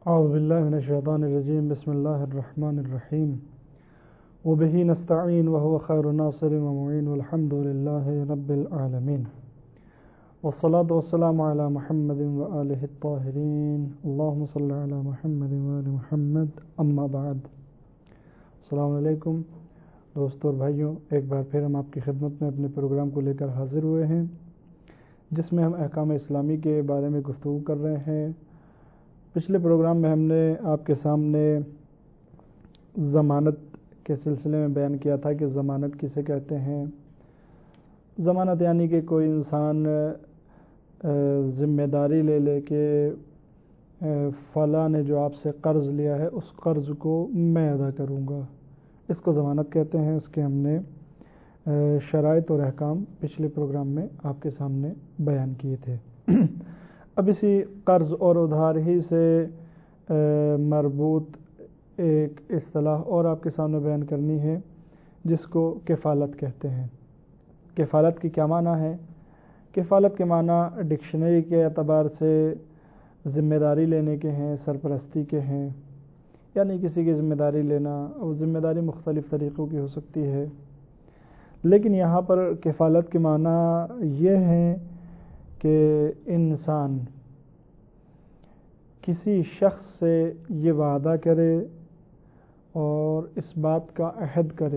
اعوذ باللہ من الشیطان الرجیم بسم اللہ الرحمن الرحیم وبہ نستعین وهو خیر ناصر ومعین والحمد للہ رب العالمین والصلاة والسلام علی محمد وآلہ الطاہرین اللہم صل علی محمد وآل محمد اما بعد۔ السلام علیکم دوستوں اور بھائیوں، ایک بار پھر ہم آپ کی خدمت میں اپنے پروگرام کو لے کر حاضر ہوئے ہیں، جس میں ہم احکام اسلامی کے بارے میں گفتگو کر رہے ہیں۔ پچھلے پروگرام میں ہم نے آپ کے سامنے ضمانت کے سلسلے میں بیان کیا تھا کہ ضمانت کسے کہتے ہیں۔ ضمانت یعنی کہ کوئی انسان ذمہ داری لے کے فلاں نے جو آپ سے قرض لیا ہے اس قرض کو میں ادا کروں گا، اس کو ضمانت کہتے ہیں۔ اس کے ہم نے شرائط اور احکام پچھلے پروگرام میں آپ کے سامنے بیان کیے تھے۔ اب اسی قرض اور ادھار ہی سے مربوط ایک اصطلاح اور آپ کے سامنے بیان کرنی ہے، جس کو کفالت کہتے ہیں۔ کفالت کی کیا معنی ہے؟ کفالت کے معنی ڈکشنری کے اعتبار سے ذمہ داری لینے کے ہیں، سرپرستی کے ہیں، یعنی کسی کی ذمہ داری لینا، اور ذمہ داری مختلف طریقوں کی ہو سکتی ہے، لیکن یہاں پر کفالت کے معنی یہ ہیں کہ انسان کسی شخص سے یہ وعدہ کرے اور اس بات کا عہد کرے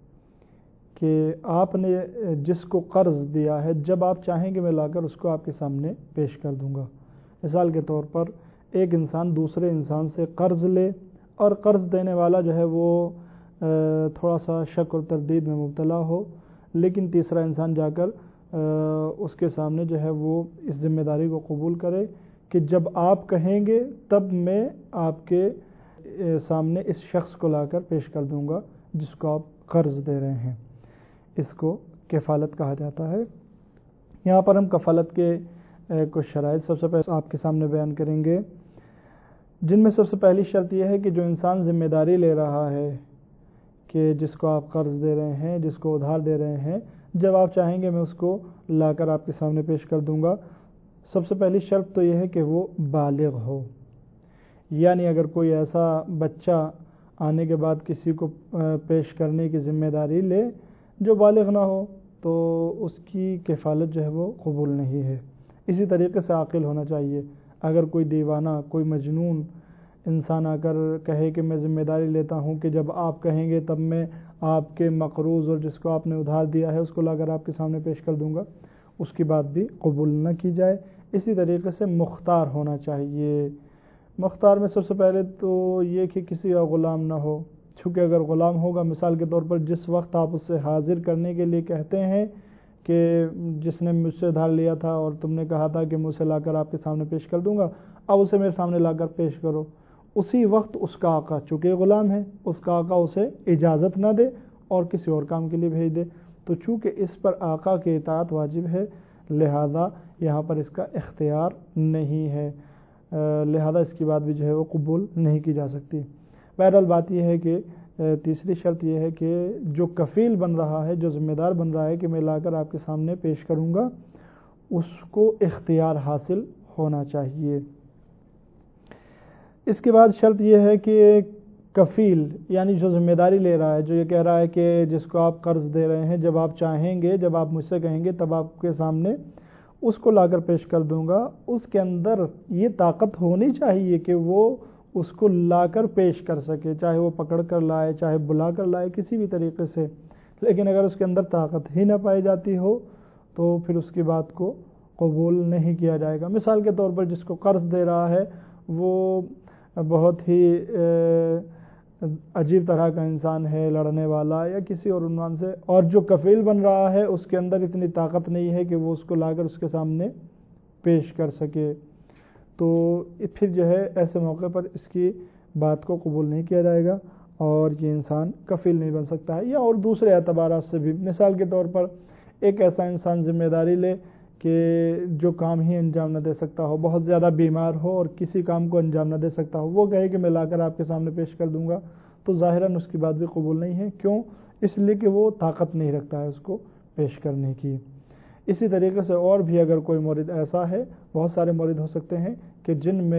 کہ آپ نے جس کو قرض دیا ہے جب آپ چاہیں گے میں لا کر اس کو آپ کے سامنے پیش کر دوں گا۔ مثال کے طور پر ایک انسان دوسرے انسان سے قرض لے اور قرض دینے والا جو ہے وہ تھوڑا سا شک اور تردید میں مبتلا ہو، لیکن تیسرا انسان جا کر اس کے سامنے جو ہے وہ اس ذمہ داری کو قبول کرے کہ جب آپ کہیں گے تب میں آپ کے سامنے اس شخص کو لا کر پیش کر دوں گا جس کو آپ قرض دے رہے ہیں۔ اس کو کفالت کہا جاتا ہے۔ یہاں پر ہم کفالت کے کچھ شرائط سب سے پہلے آپ کے سامنے بیان کریں گے، جن میں سب سے پہلی شرط یہ ہے کہ جو انسان ذمہ داری لے رہا ہے کہ جس کو آپ قرض دے رہے ہیں، جس کو ادھار دے رہے ہیں، جب آپ چاہیں گے میں اس کو لا کر آپ کے سامنے پیش کر دوں گا۔ سب سے پہلی شرط تو یہ ہے کہ وہ بالغ ہو، یعنی اگر کوئی ایسا بچہ آنے کے بعد کسی کو پیش کرنے کی ذمہ داری لے جو بالغ نہ ہو تو اس کی کفالت جو ہے وہ قبول نہیں ہے۔ اسی طریقے سے عاقل ہونا چاہیے۔ اگر کوئی دیوانہ، کوئی مجنون انسان آ کر کہے کہ میں ذمہ داری لیتا ہوں کہ جب آپ کہیں گے تب میں آپ کے مقروض اور جس کو آپ نے ادھار دیا ہے اس کو لا کر آپ کے سامنے پیش کر دوں گا، اس کی بات بھی قبول نہ کی جائے۔ اسی طریقے سے مختار ہونا چاہیے۔ مختار میں سب سے پہلے تو یہ کہ کسی کا غلام نہ ہو، چونکہ اگر غلام ہوگا، مثال کے طور پر جس وقت آپ اس سے حاضر کرنے کے لیے کہتے ہیں کہ جس نے مجھ سے ادھار لیا تھا اور تم نے کہا تھا کہ مجھ سے لا کر آپ کے سامنے پیش کر دوں گا، اب اسے میرے سامنے لا کر پیش کرو، اسی وقت اس کا آقا چونکہ غلام ہے، اس کا آقا اسے اجازت نہ دے اور کسی اور کام کے لیے بھیج دے، تو چونکہ اس پر آقا کی اطاعت واجب ہے، لہذا یہاں پر اس کا اختیار نہیں ہے، لہذا اس کی بات بھی جو ہے وہ قبول نہیں کی جا سکتی۔ بہرحال بات یہ ہے کہ تیسری شرط یہ ہے کہ جو کفیل بن رہا ہے، جو ذمہ دار بن رہا ہے کہ میں لا کر آپ کے سامنے پیش کروں گا، اس کو اختیار حاصل ہونا چاہیے۔ اس کے بعد شرط یہ ہے کہ کفیل یعنی جو ذمہ داری لے رہا ہے، جو یہ کہہ رہا ہے کہ جس کو آپ قرض دے رہے ہیں جب آپ چاہیں گے، جب آپ مجھ سے کہیں گے تب آپ کے سامنے اس کو لا کر پیش کر دوں گا، اس کے اندر یہ طاقت ہونی چاہیے کہ وہ اس کو لا کر پیش کر سکے، چاہے وہ پکڑ کر لائے، چاہے بلا کر لائے، کسی بھی طریقے سے۔ لیکن اگر اس کے اندر طاقت ہی نہ پائی جاتی ہو تو پھر اس کی بات کو قبول نہیں کیا جائے گا۔ مثال کے طور پر جس کو قرض دے رہا ہے وہ بہت ہی عجیب طرح کا انسان ہے، لڑنے والا یا کسی اور عنوان سے، اور جو کفیل بن رہا ہے اس کے اندر اتنی طاقت نہیں ہے کہ وہ اس کو لا کر اس کے سامنے پیش کر سکے، تو پھر جو ہے ایسے موقع پر اس کی بات کو قبول نہیں کیا جائے گا اور یہ انسان کفیل نہیں بن سکتا ہے۔ یا اور دوسرے اعتبارات سے بھی، مثال کے طور پر ایک ایسا انسان ذمہ داری لے کہ جو کام ہی انجام نہ دے سکتا ہو، بہت زیادہ بیمار ہو اور کسی کام کو انجام نہ دے سکتا ہو، وہ کہے کہ میں لا کر آپ کے سامنے پیش کر دوں گا، تو ظاہراً اس کی بات بھی قبول نہیں ہے۔ کیوں؟ اس لیے کہ وہ طاقت نہیں رکھتا ہے اس کو پیش کرنے کی۔ اسی طریقے سے اور بھی اگر کوئی مورد ایسا ہے، بہت سارے مورد ہو سکتے ہیں کہ جن میں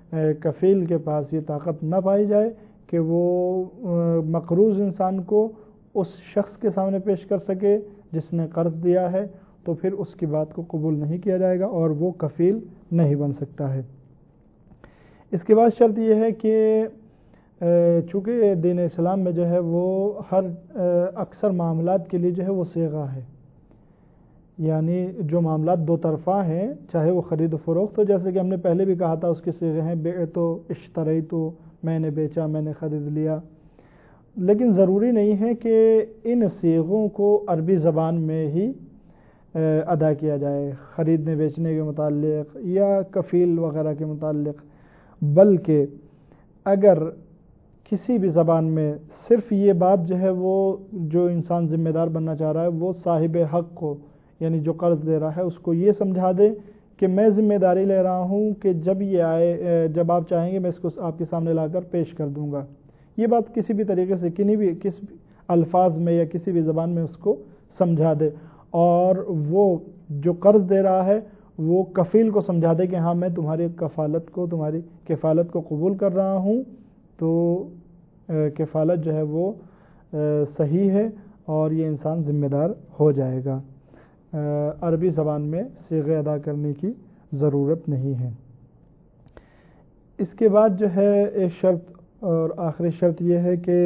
کفیل کے پاس یہ طاقت نہ پائی جائے کہ وہ مقروض انسان کو اس شخص کے سامنے پیش کر سکے جس نے قرض دیا ہے، تو پھر اس کی بات کو قبول نہیں کیا جائے گا اور وہ کفیل نہیں بن سکتا ہے۔ اس کے بعد شرط یہ ہے کہ چونکہ دین اسلام میں جو ہے وہ ہر اکثر معاملات کے لیے جو ہے وہ صیغہ ہے، یعنی جو معاملات دو طرفہ ہیں، چاہے وہ خرید و فروخت ہو، جیسے کہ ہم نے پہلے بھی کہا تھا اس کے صیغے ہیں بیعت و اشتریت، میں نے بیچا، میں نے خرید لیا، لیکن ضروری نہیں ہے کہ ان صیغوں کو عربی زبان میں ہی ادا کیا جائے خریدنے بیچنے کے متعلق یا کفیل وغیرہ کے متعلق، بلکہ اگر کسی بھی زبان میں صرف یہ بات جو ہے وہ جو انسان ذمہ دار بننا چاہ رہا ہے وہ صاحب حق کو، یعنی جو قرض دے رہا ہے اس کو یہ سمجھا دے کہ میں ذمہ داری لے رہا ہوں کہ جب یہ آئے، جب آپ چاہیں گے میں اس کو آپ کے سامنے لا کر پیش کر دوں گا، یہ بات کسی بھی طریقے سے کس الفاظ میں یا کسی بھی زبان میں اس کو سمجھا دے، اور وہ جو قرض دے رہا ہے وہ کفیل کو سمجھا دے کہ ہاں میں تمہاری کفالت کو قبول کر رہا ہوں، تو کفالت جو ہے وہ صحیح ہے اور یہ انسان ذمہ دار ہو جائے گا۔ عربی زبان میں صیغے ادا کرنے کی ضرورت نہیں ہے۔ اس کے بعد جو ہے ایک شرط اور آخری شرط یہ ہے کہ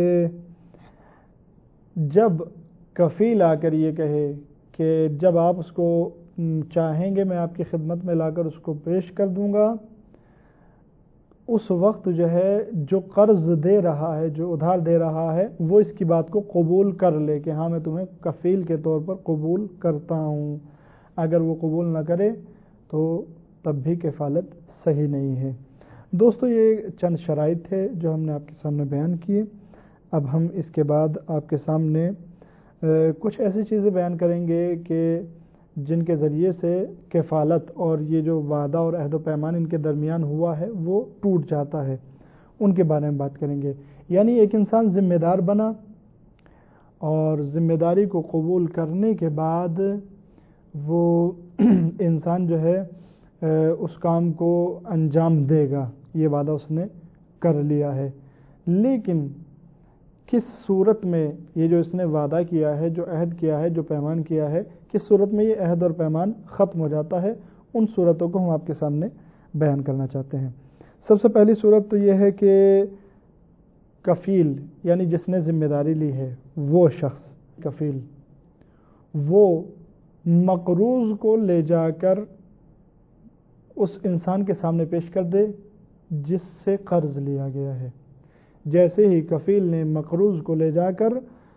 جب کفیل آ کر یہ کہے کہ جب آپ اس کو چاہیں گے میں آپ کی خدمت میں لا کر اس کو پیش کر دوں گا، اس وقت جو ہے جو قرض دے رہا ہے، جو ادھار دے رہا ہے، وہ اس کی بات کو قبول کر لے کہ ہاں میں تمہیں کفیل کے طور پر قبول کرتا ہوں۔ اگر وہ قبول نہ کرے تو تب بھی کفالت صحیح نہیں ہے۔ دوستو یہ چند شرائط تھے جو ہم نے آپ کے سامنے بیان کیے۔ اب ہم اس کے بعد آپ کے سامنے کچھ ایسی چیزیں بیان کریں گے کہ جن کے ذریعے سے کفالت اور یہ جو وعدہ اور عہد و پیمان ان کے درمیان ہوا ہے وہ ٹوٹ جاتا ہے، ان کے بارے میں بات کریں گے۔ یعنی ایک انسان ذمہ دار بنا اور ذمہ داری کو قبول کرنے کے بعد وہ انسان جو ہے اس کام کو انجام دے گا، یہ وعدہ اس نے کر لیا ہے، لیکن کس صورت میں یہ جو اس نے وعدہ کیا ہے، جو عہد کیا ہے، جو پیمان کیا ہے، کس صورت میں یہ عہد اور پیمان ختم ہو جاتا ہے، ان صورتوں کو ہم آپ کے سامنے بیان کرنا چاہتے ہیں۔ سب سے پہلی صورت تو یہ ہے کہ کفیل یعنی جس نے ذمہ داری لی ہے وہ شخص کفیل وہ مقروض کو لے جا کر اس انسان کے سامنے پیش کر دے جس سے قرض لیا گیا ہے۔ جیسے ہی کفیل نے مقروض کو لے جا کر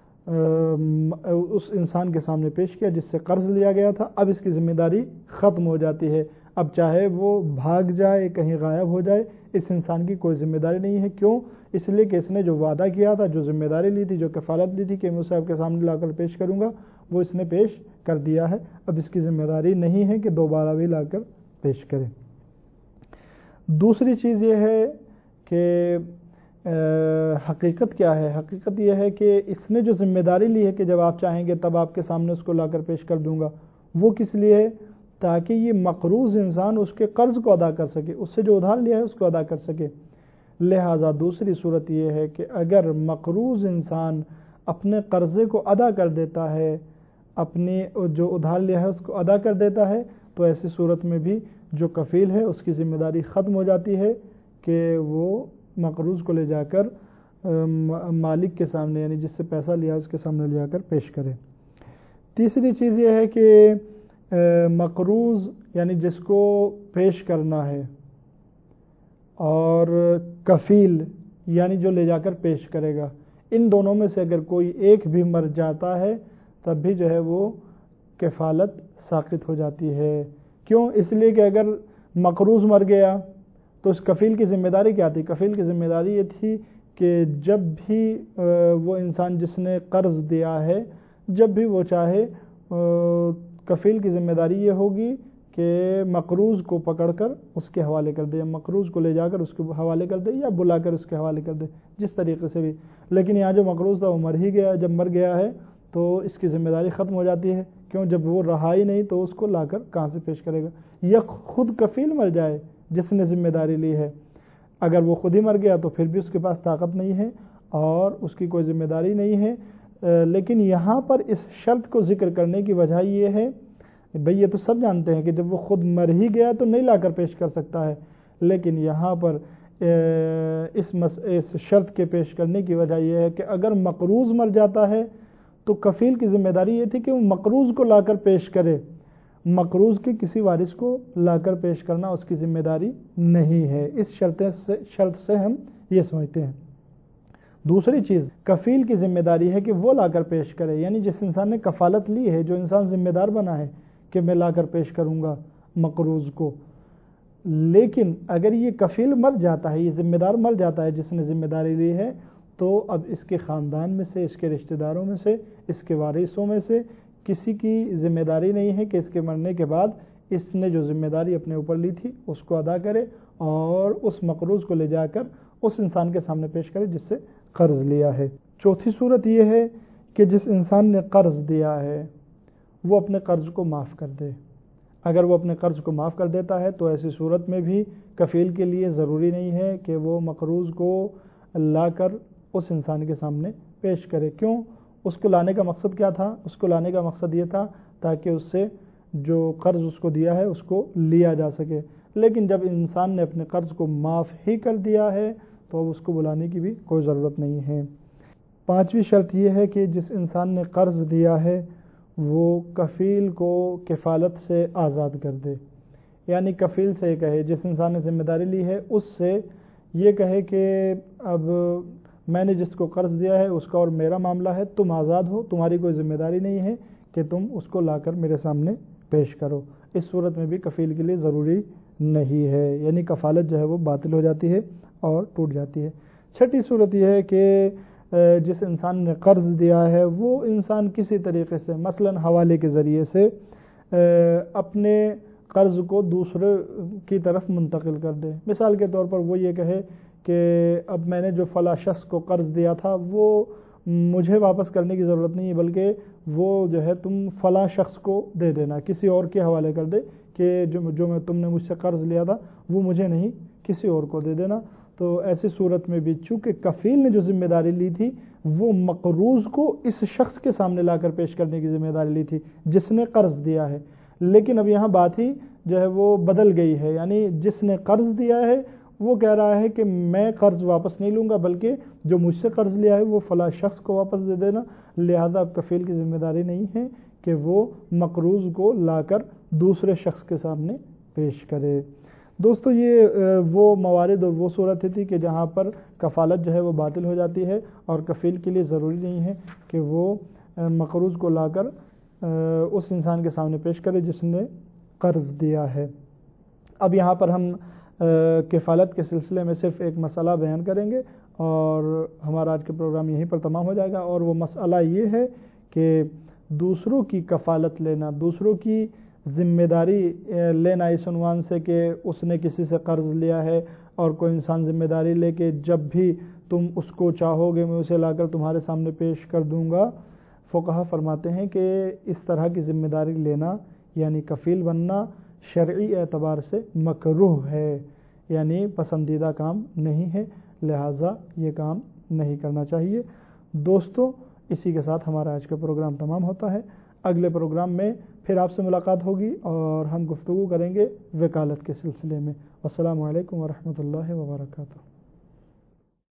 اس انسان کے سامنے پیش کیا جس سے قرض لیا گیا تھا، اب اس کی ذمہ داری ختم ہو جاتی ہے۔ اب چاہے وہ بھاگ جائے، کہیں غائب ہو جائے، اس انسان کی کوئی ذمہ داری نہیں ہے۔ کیوں؟ اس لیے کہ اس نے جو وعدہ کیا تھا، جو ذمہ داری لی تھی، جو کفالت لی تھی کہ میں اسے آپ کے سامنے لا کر پیش کروں گا، وہ اس نے پیش کر دیا ہے۔ اب اس کی ذمہ داری نہیں ہے کہ دوبارہ بھی لا کر پیش کرے۔ دوسری چیز یہ ہے کہ حقیقت کیا ہے؟ حقیقت یہ ہے کہ اس نے جو ذمہ داری لی ہے کہ جب آپ چاہیں گے تب آپ کے سامنے اس کو لا کر پیش کر دوں گا، وہ کس لیے ہے؟ تاکہ یہ مقروض انسان اس کے قرض کو ادا کر سکے، اس سے جو ادھار لیا ہے اس کو ادا کر سکے۔ لہٰذا دوسری صورت یہ ہے کہ اگر مقروض انسان اپنے قرضے کو ادا کر دیتا ہے، اپنی جو ادھار لیا ہے اس کو ادا کر دیتا ہے، تو ایسی صورت میں بھی جو کفیل ہے اس کی ذمہ داری ختم ہو جاتی ہے کہ وہ مقروض کو لے جا کر مالک کے سامنے یعنی جس سے پیسہ لیا اس کے سامنے لے جا کر پیش کرے۔ تیسری چیز یہ ہے کہ مقروض یعنی جس کو پیش کرنا ہے اور کفیل یعنی جو لے جا کر پیش کرے گا، ان دونوں میں سے اگر کوئی ایک بھی مر جاتا ہے تب بھی جو ہے وہ کفالت ساقط ہو جاتی ہے۔ کیوں؟ اس لیے کہ اگر مقروض مر گیا تو اس کفیل کی ذمہ داری کیا تھی؟ کفیل کی ذمہ داری یہ تھی کہ جب بھی وہ انسان جس نے قرض دیا ہے، جب بھی وہ چاہے، کفیل کی ذمہ داری یہ ہوگی کہ مقروض کو پکڑ کر اس کے حوالے کر دے، یا مقروض کو لے جا کر اس کے حوالے کر دے، یا بلا کر اس کے حوالے کر دے، جس طریقے سے بھی۔ لیکن یہاں جو مقروض تھا وہ مر ہی گیا، جب مر گیا ہے تو اس کی ذمہ داری ختم ہو جاتی ہے۔ کیوں؟ جب وہ رہا ہی نہیں تو اس کو لا کر کہاں سے پیش کرے گا؟ یا خود کفیل مر جائے جس نے ذمہ داری لی ہے اگر وہ خود ہی مر گیا تو پھر بھی اس کے پاس طاقت نہیں ہے اور اس کی کوئی ذمہ داری نہیں ہے، لیکن یہاں پر اس شرط کو ذکر کرنے کی وجہ یہ ہے، بھئی یہ تو سب جانتے ہیں کہ جب وہ خود مر ہی گیا تو نہیں لا کر پیش کر سکتا ہے، لیکن یہاں پر اس شرط کے پیش کرنے کی وجہ یہ ہے کہ اگر مقروض مر جاتا ہے تو کفیل کی ذمہ داری یہ تھی کہ وہ مقروض کو لا کر پیش کرے، مقروض کے کسی وارث کو لا کر پیش کرنا اس کی ذمہ داری نہیں ہے۔ اس شرط سے ہم یہ سمجھتے ہیں۔ دوسری چیز کفیل کی ذمہ داری ہے کہ وہ لا کر پیش کرے، یعنی جس انسان نے کفالت لی ہے، جو انسان ذمہ دار بنا ہے کہ میں لا کر پیش کروں گا مقروض کو، لیکن اگر یہ کفیل مر جاتا ہے، یہ ذمہ دار مر جاتا ہے جس نے ذمہ داری لی ہے، تو اب اس کے خاندان میں سے، اس کے رشتہ داروں میں سے، اس کے وارثوں میں سے کسی کی ذمہ داری نہیں ہے کہ اس کے مرنے کے بعد اس نے جو ذمہ داری اپنے اوپر لی تھی اس کو ادا کرے اور اس مقروض کو لے جا کر اس انسان کے سامنے پیش کرے جس سے قرض لیا ہے۔ چوتھی صورت یہ ہے کہ جس انسان نے قرض دیا ہے وہ اپنے قرض کو معاف کر دے۔ اگر وہ اپنے قرض کو معاف کر دیتا ہے تو ایسی صورت میں بھی کفیل کے لیے ضروری نہیں ہے کہ وہ مقروض کو لا کر اس انسان کے سامنے پیش کرے۔ کیوں؟ اس کو لانے کا مقصد کیا تھا؟ اس کو لانے کا مقصد یہ تھا تاکہ اس سے جو قرض اس کو دیا ہے اس کو لیا جا سکے، لیکن جب انسان نے اپنے قرض کو معاف ہی کر دیا ہے تو اب اس کو بلانے کی بھی کوئی ضرورت نہیں ہے۔ پانچویں شرط یہ ہے کہ جس انسان نے قرض دیا ہے وہ کفیل کو کفالت سے آزاد کر دے، یعنی کفیل سے یہ کہے، جس انسان نے ذمہ داری لی ہے اس سے یہ کہے کہ اب میں نے جس کو قرض دیا ہے اس کا اور میرا معاملہ ہے، تم آزاد ہو، تمہاری کوئی ذمہ داری نہیں ہے کہ تم اس کو لا کر میرے سامنے پیش کرو۔ اس صورت میں بھی کفیل کے لیے ضروری نہیں ہے، یعنی کفالت جو ہے وہ باطل ہو جاتی ہے اور ٹوٹ جاتی ہے۔ چھٹی صورت یہ ہے کہ جس انسان نے قرض دیا ہے وہ انسان کسی طریقے سے مثلا حوالے کے ذریعے سے اپنے قرض کو دوسرے کی طرف منتقل کر دے۔ مثال کے طور پر وہ یہ کہے کہ اب میں نے جو فلاں شخص کو قرض دیا تھا وہ مجھے واپس کرنے کی ضرورت نہیں ہے، بلکہ وہ جو ہے تم فلاں شخص کو دے دینا، کسی اور کے حوالے کر دے کہ جو تم نے مجھ سے قرض لیا تھا وہ مجھے نہیں کسی اور کو دے دینا۔ تو ایسی صورت میں بھی چونکہ کفیل نے جو ذمہ داری لی تھی وہ مقروض کو اس شخص کے سامنے لا کر پیش کرنے کی ذمہ داری لی تھی جس نے قرض دیا ہے، لیکن اب یہاں بات ہی جو ہے وہ بدل گئی ہے، یعنی جس نے قرض دیا ہے وہ کہہ رہا ہے کہ میں قرض واپس نہیں لوں گا، بلکہ جو مجھ سے قرض لیا ہے وہ فلاں شخص کو واپس دے دینا، لہذا اب کفیل کی ذمہ داری نہیں ہے کہ وہ مقروض کو لا کر دوسرے شخص کے سامنے پیش کرے۔ دوستو یہ وہ موارد اور وہ صورت تھی کہ جہاں پر کفالت جو ہے وہ باطل ہو جاتی ہے اور کفیل کے لیے ضروری نہیں ہے کہ وہ مقروض کو لا کر اس انسان کے سامنے پیش کرے جس نے قرض دیا ہے۔ اب یہاں پر ہم کفالت کے سلسلے میں صرف ایک مسئلہ بیان کریں گے اور ہمارا آج کا پروگرام یہیں پر تمام ہو جائے گا، اور وہ مسئلہ یہ ہے کہ دوسروں کی کفالت لینا، دوسروں کی ذمہ داری لینا اس عنوان سے کہ اس نے کسی سے قرض لیا ہے اور کوئی انسان ذمہ داری لے کے جب بھی تم اس کو چاہو گے میں اسے لا کر تمہارے سامنے پیش کر دوں گا۔ فقہا فرماتے ہیں کہ اس طرح کی ذمہ داری لینا یعنی کفیل بننا شرعی اعتبار سے مکروہ ہے، یعنی پسندیدہ کام نہیں ہے، لہٰذا یہ کام نہیں کرنا چاہیے۔ دوستو اسی کے ساتھ ہمارا آج کا پروگرام تمام ہوتا ہے۔ اگلے پروگرام میں پھر آپ سے ملاقات ہوگی اور ہم گفتگو کریں گے وکالت کے سلسلے میں۔ السلام علیکم ورحمۃ اللہ وبرکاتہ۔